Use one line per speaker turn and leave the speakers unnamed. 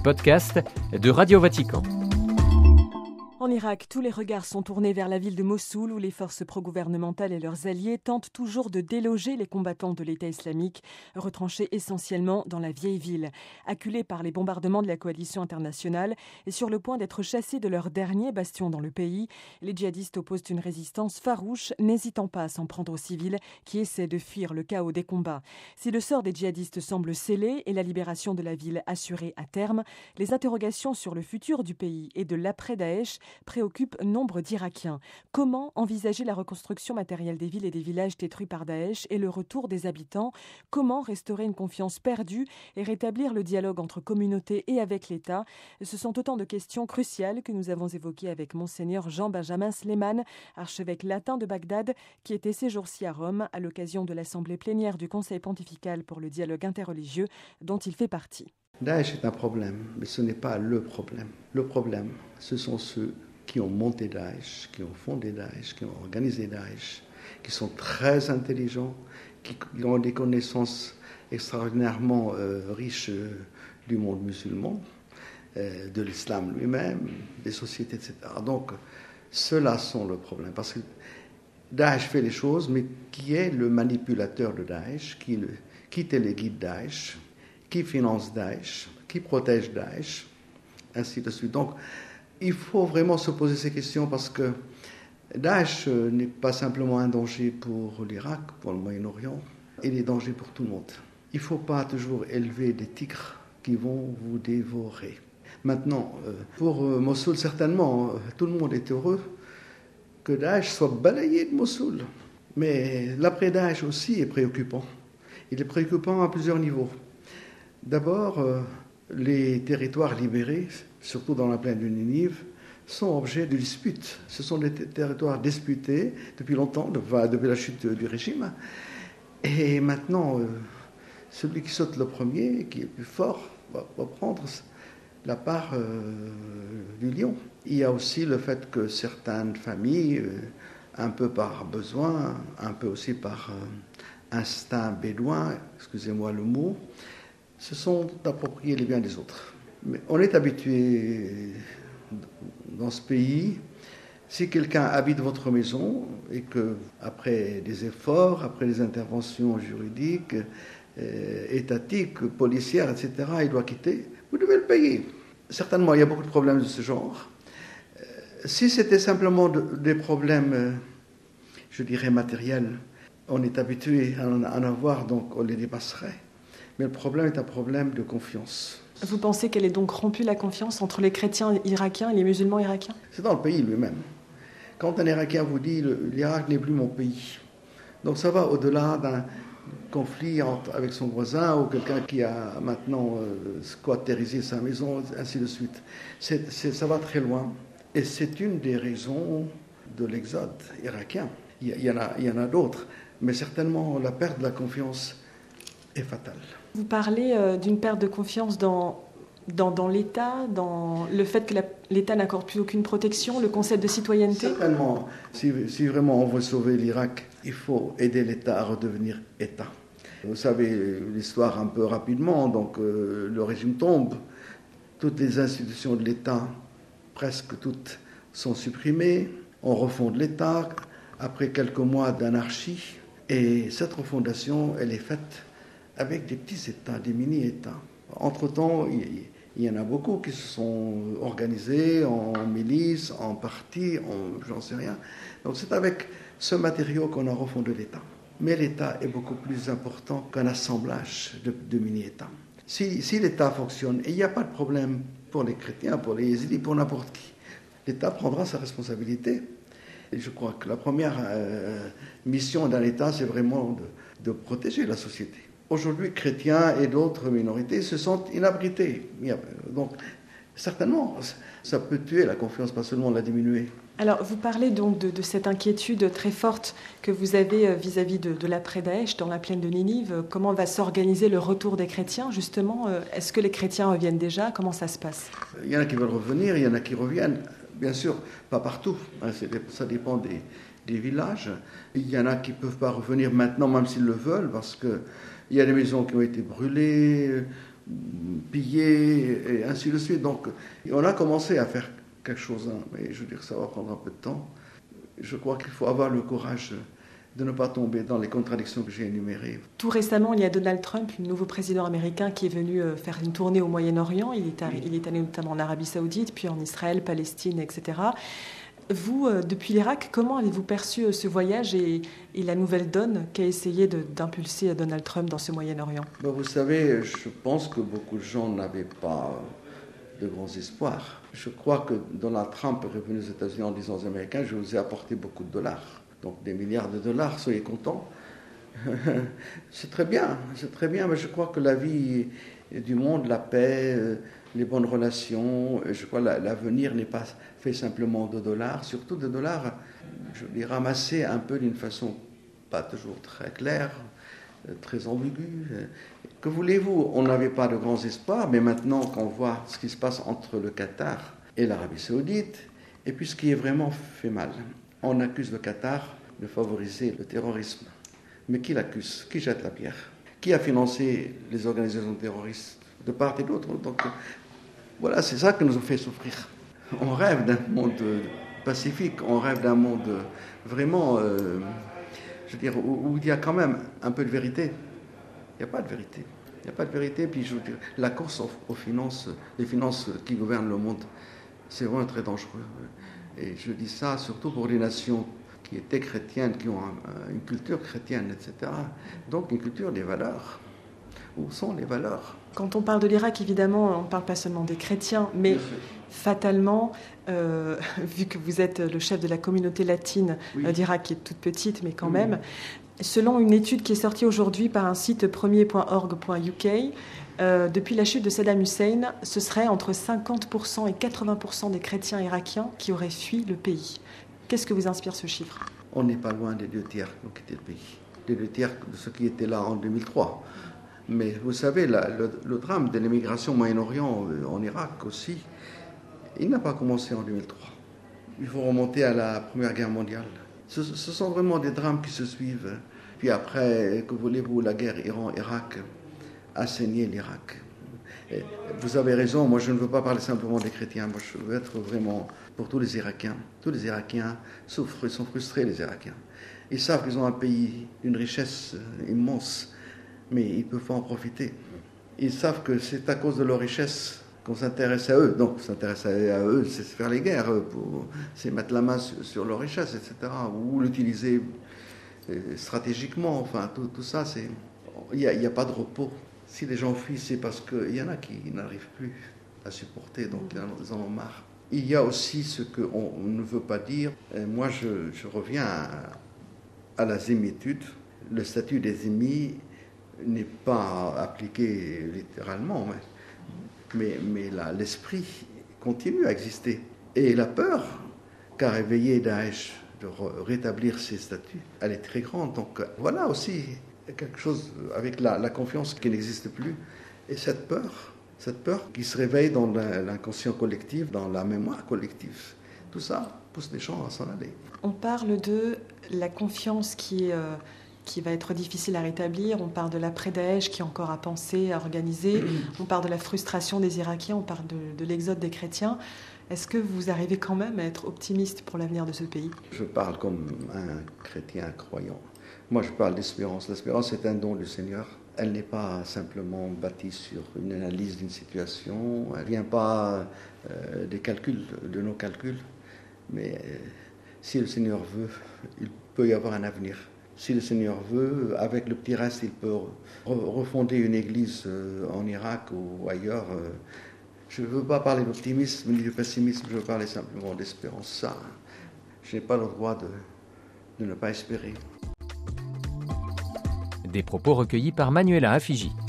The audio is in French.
podcasts de Radio Vatican.
En Irak, tous les regards sont tournés vers la ville de Mossoul où les forces pro-gouvernementales et leurs alliés tentent toujours de déloger les combattants de l'État islamique, retranchés essentiellement dans la vieille ville. Acculés par les bombardements de la coalition internationale et sur le point d'être chassés de leur dernier bastion dans le pays, les djihadistes opposent une résistance farouche, n'hésitant pas à s'en prendre aux civils qui essaient de fuir le chaos des combats. Si le sort des djihadistes semble scellé et la libération de la ville assurée à terme, les interrogations sur le futur du pays et de l'après-Daesh préoccupe nombre d'Irakiens. Comment envisager la reconstruction matérielle des villes et des villages détruits par Daesh et le retour des habitants? Comment restaurer une confiance perdue et rétablir le dialogue entre communautés et avec l'État? Ce sont autant de questions cruciales que nous avons évoquées avec Monseigneur Jean-Benjamin Sleiman, archevêque latin de Bagdad, qui était ces jours-ci à Rome à l'occasion de l'assemblée plénière du Conseil pontifical pour le dialogue interreligieux dont il fait partie.
Daesh est un problème, mais ce n'est pas le problème. Le problème, ce sont ceux qui ont monté Daesh, qui ont fondé Daesh, qui ont organisé Daesh, qui sont très intelligents, qui ont des connaissances extraordinairement riches du monde musulman, de l'islam lui-même, des sociétés, etc. Donc, ceux-là sont le problème, parce que Daesh fait les choses, mais qui est le manipulateur de Daesh, qui téléguide Daesh, qui finance Daesh, qui protège Daesh, ainsi de suite. Donc, il faut vraiment se poser ces questions parce que Daesh n'est pas simplement un danger pour l'Irak, pour le Moyen-Orient, il est un danger pour tout le monde. Il ne faut pas toujours élever des tigres qui vont vous dévorer. Maintenant, pour Mossoul, certainement, tout le monde est heureux que Daesh soit balayé de Mossoul. Mais l'après-Daesh aussi est préoccupant. Il est préoccupant à plusieurs niveaux. D'abord, les territoires libérés, surtout dans la plaine de Ninive, sont objets de disputes. Ce sont des territoires disputés depuis longtemps, depuis la chute du régime. Et maintenant, celui qui saute le premier, qui est le plus fort, va prendre la part du lion. Il y a aussi le fait que certaines familles, un peu par besoin, un peu aussi par instinct bédouin, excusez-moi le mot, se sont appropriés les biens des autres. Mais on est habitué dans ce pays, si quelqu'un habite votre maison et que, après des efforts, après des interventions juridiques, étatiques, policières, etc., il doit quitter, vous devez le payer. Certainement, il y a beaucoup de problèmes de ce genre. Si c'était simplement des problèmes, je dirais, matériels, on est habitué à en avoir, donc on les dépasserait. Mais le problème est un problème de confiance.
Vous pensez qu'elle est donc rompue la confiance entre les chrétiens irakiens et les musulmans irakiens?
C'est dans le pays lui-même. Quand un Irakien vous dit « l'Irak n'est plus mon pays », donc ça va au-delà d'un conflit avec son voisin ou quelqu'un qui a maintenant squattérisé sa maison, ainsi de suite. Ça va très loin. Et c'est une des raisons de l'exode irakien. Il y en a d'autres. Mais certainement, la perte de la confiance est fatale.
Vous parlez d'une perte de confiance dans l'État, dans le fait que l'État n'accorde plus aucune protection, le concept de citoyenneté?
Certainement. Si vraiment on veut sauver l'Irak, il faut aider l'État à redevenir État. Vous savez l'histoire un peu rapidement, donc le régime tombe, toutes les institutions de l'État, presque toutes, sont supprimées, on refonde l'État, après quelques mois d'anarchie, et cette refondation, elle est faite avec des petits États, des mini-États. Entre-temps, il y en a beaucoup qui se sont organisés en milices, en partis, j'en sais rien. Donc c'est avec ce matériau qu'on a refondé l'État. Mais l'État est beaucoup plus important qu'un assemblage de mini-États. Si l'État fonctionne, et il n'y a pas de problème pour les chrétiens, pour les yézidis, pour n'importe qui, l'État prendra sa responsabilité. Et je crois que la première mission d'un État, c'est vraiment de protéger la société. Aujourd'hui, chrétiens et d'autres minorités se sentent inabrités. Donc, certainement, ça peut tuer la confiance, pas seulement la diminuer.
Alors, vous parlez donc de cette inquiétude très forte que vous avez vis-à-vis de l'après-Daesh dans la plaine de Ninive. Comment va s'organiser le retour des chrétiens, justement? Est-ce que les chrétiens reviennent déjà? Comment ça se passe?
Il y en a qui veulent revenir, il y en a qui reviennent. Bien sûr, pas partout. Ça dépend des villages. Il y en a qui ne peuvent pas revenir maintenant, même s'ils le veulent, parce qu'il y a des maisons qui ont été brûlées, pillés, et ainsi de suite. Donc, on a commencé à faire quelque chose, mais je veux dire, ça va prendre un peu de temps. Je crois qu'il faut avoir le courage de ne pas tomber dans les contradictions que j'ai énumérées.
Tout récemment, il y a Donald Trump, le nouveau président américain, qui est venu faire une tournée au Moyen-Orient. Il est allé notamment en Arabie Saoudite, puis en Israël, Palestine, etc. Vous, depuis l'Irak, comment avez-vous perçu ce voyage et la nouvelle donne qu'a essayé d'impulser Donald Trump dans ce Moyen-Orient ?
Vous savez, je pense que beaucoup de gens n'avaient pas de grands espoirs. Je crois que Donald Trump est revenu aux États-Unis en disant aux Américains « Je vous ai apporté beaucoup de dollars ». Donc des milliards de dollars, soyez contents. C'est très bien, mais je crois que la vie du monde, la paix, les bonnes relations, je crois que l'avenir n'est pas fait simplement de dollars, surtout de dollars, je les ramassés un peu d'une façon pas toujours très claire, très ambiguë. Que voulez-vous ? On n'avait pas de grands espoirs, mais maintenant qu'on voit ce qui se passe entre le Qatar et l'Arabie Saoudite, et puis ce qui est vraiment fait mal. On accuse le Qatar de favoriser le terrorisme. Mais qui l'accuse ? Qui jette la pierre ? Qui a financé les organisations terroristes de part et d'autre ? Donc voilà, c'est ça qui nous a fait souffrir. On rêve d'un monde pacifique, on rêve d'un monde vraiment, je veux dire, où il y a quand même un peu de vérité. Il n'y a pas de vérité. Il n'y a pas de vérité. Puis je veux dire, la course aux finances, les finances qui gouvernent le monde, c'est vraiment très dangereux. Et je dis ça surtout pour les nations qui étaient chrétiennes, qui ont une culture chrétienne, etc. Donc une culture des valeurs. Où sont les valeurs ?
Quand on parle de l'Irak, évidemment, on ne parle pas seulement des chrétiens, mais fatalement, vu que vous êtes le chef de la communauté latine d'Irak, qui est toute petite, mais quand même, selon une étude qui est sortie aujourd'hui par un site premier.org.uk, depuis la chute de Saddam Hussein, ce serait entre 50% et 80% des chrétiens irakiens qui auraient fui le pays. Qu'est-ce que vous inspire ce chiffre ?
On n'est pas loin des 2 tiers qui ont quitté le pays. Les 2 tiers de ceux qui étaient là en 2003. Mais vous savez, le drame de l'immigration au Moyen-Orient, en Irak aussi, il n'a pas commencé en 2003. Il faut remonter à la Première Guerre mondiale. Ce sont vraiment des drames qui se suivent. Puis après, que voulez-vous, la guerre Iran-Irak a saigné l'Irak. Et vous avez raison, moi je ne veux pas parler simplement des chrétiens, moi je veux être vraiment pour tous les Irakiens. Tous les Irakiens souffrent, ils sont frustrés les Irakiens. Ils savent qu'ils ont un pays d'une richesse immense, mais ils ne peuvent pas en profiter. Ils savent que c'est à cause de leur richesse qu'on s'intéresse à eux. Donc s'intéresser à eux, c'est faire les guerres, c'est mettre la main sur leur richesse, etc. Ou l'utiliser stratégiquement, enfin tout ça, il n'y a pas de repos. Si les gens fuient, c'est parce qu'il y en a qui n'arrivent plus à supporter, donc ils en ont marre. Il y a aussi ce qu'on ne veut pas dire. Moi, je reviens à la zimmétude. Le statut des zimmis n'est pas appliqué littéralement, mais l'esprit continue à exister. Et la peur qu'a réveillé Daesh de rétablir ses statuts, elle est très grande. Donc voilà aussi quelque chose avec la confiance qui n'existe plus. Et cette peur qui se réveille dans l'inconscient collectif, dans la mémoire collective, tout ça pousse les gens à s'en aller.
On parle de la confiance qui va être difficile à rétablir, on parle de l'après-Daesh qui est encore à penser, à organiser, on parle de la frustration des Irakiens, on parle de l'exode des chrétiens. Est-ce que vous arrivez quand même à être optimiste pour l'avenir de ce pays ?
Je parle comme un chrétien croyant. Moi, je parle d'espérance. L'espérance est un don du Seigneur. Elle n'est pas simplement bâtie sur une analyse d'une situation. Elle ne vient pas des calculs, de nos calculs. Mais si le Seigneur veut, il peut y avoir un avenir. Si le Seigneur veut, avec le petit reste, il peut refonder une église en Irak ou ailleurs. Je ne veux pas parler d'optimisme ni de pessimisme, je veux parler simplement d'espérance. Ça, je n'ai pas le droit de ne pas espérer.
Des propos recueillis par Manuela Afigi.